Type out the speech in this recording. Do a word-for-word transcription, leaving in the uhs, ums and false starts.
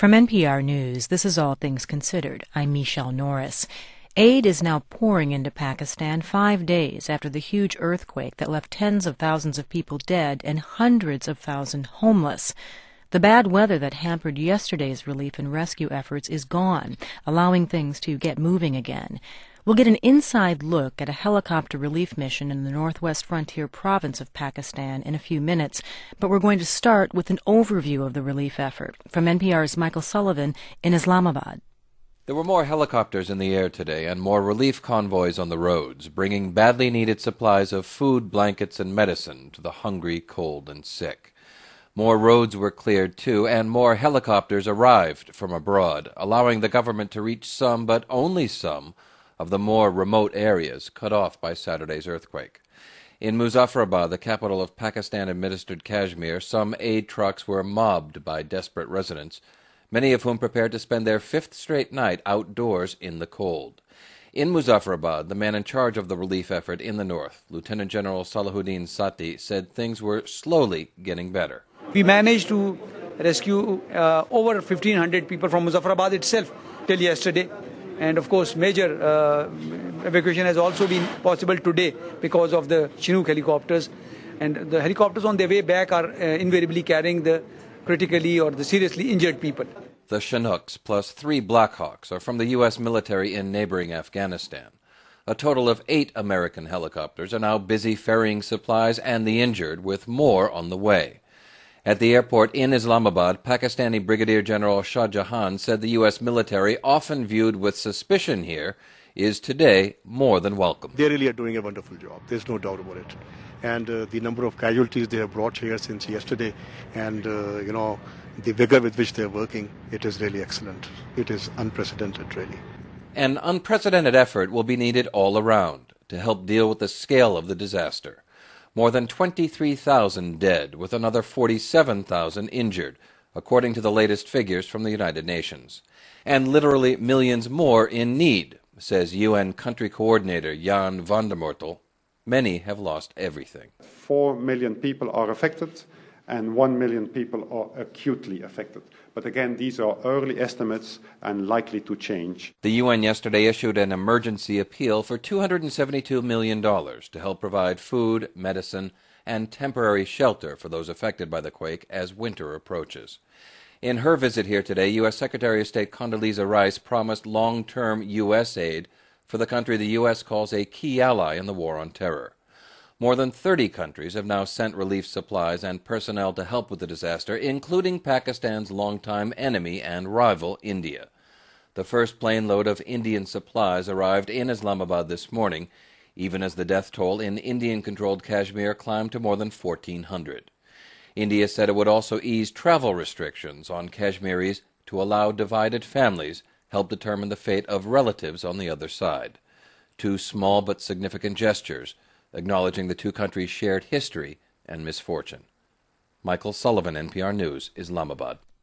From N P R News, this is All Things Considered. I'm Michelle Norris. Aid is now pouring into Pakistan five days after the huge earthquake that left tens of thousands of people dead and hundreds of thousands homeless. The bad weather that hampered yesterday's relief and rescue efforts is gone, allowing things to get moving again. We'll get an inside look at a helicopter relief mission in the northwest frontier province of Pakistan in a few minutes, but we're going to start with an overview of the relief effort. From N P R's Michael Sullivan in Islamabad. There were more helicopters in the air today and more relief convoys on the roads, bringing badly needed supplies of food, blankets, and medicine to the hungry, cold, and sick. More roads were cleared, too, and more helicopters arrived from abroad, allowing the government to reach some, but only some, of the more remote areas cut off by Saturday's earthquake. In Muzaffarabad, the capital of Pakistan-administered Kashmir, some aid trucks were mobbed by desperate residents, many of whom prepared to spend their fifth straight night outdoors in the cold. In Muzaffarabad, the man in charge of the relief effort in the north, Lieutenant General Salahuddin Sati, said things were slowly getting better. We managed to rescue uh, over fifteen hundred people from Muzaffarabad itself till yesterday. And of course, major uh, evacuation has also been possible today because of the Chinook helicopters. And the helicopters on their way back are uh, invariably carrying the critically or the seriously injured people. The Chinooks plus three Blackhawks are from the U S military in neighboring Afghanistan. A total of eight American helicopters are now busy ferrying supplies and the injured, with more on the way. At the airport in Islamabad, Pakistani Brigadier General Shah Jahan said the U S military, often viewed with suspicion here, is today more than welcome. They really are doing a wonderful job. There's no doubt about it. And uh, the number of casualties they have brought here since yesterday and, uh, you know, the vigor with which they're working, it is really excellent. It is unprecedented, really. An unprecedented effort will be needed all around to help deal with the scale of the disaster. More than twenty-three thousand dead, with another forty-seven thousand injured, according to the latest figures from the United Nations. And literally millions more in need, says U N Country Coordinator Jan van der Mortel. Many have lost everything. Four million people are affected, and one million people are acutely affected. But again, these are early estimates and likely to change. The U N yesterday issued an emergency appeal for two hundred seventy-two million dollars to help provide food, medicine, and temporary shelter for those affected by the quake as winter approaches. In her visit here today, U S Secretary of State Condoleezza Rice promised long-term U S aid for the country the U S calls a key ally in the war on terror. More than thirty countries have now sent relief supplies and personnel to help with the disaster, including Pakistan's longtime enemy and rival, India. The first plane load of Indian supplies arrived in Islamabad this morning, even as the death toll in Indian-controlled Kashmir climbed to more than fourteen hundred. India said it would also ease travel restrictions on Kashmiris to allow divided families help determine the fate of relatives on the other side. Two small but significant gestures, acknowledging the two countries' shared history and misfortune. Michael Sullivan, N P R News, Islamabad.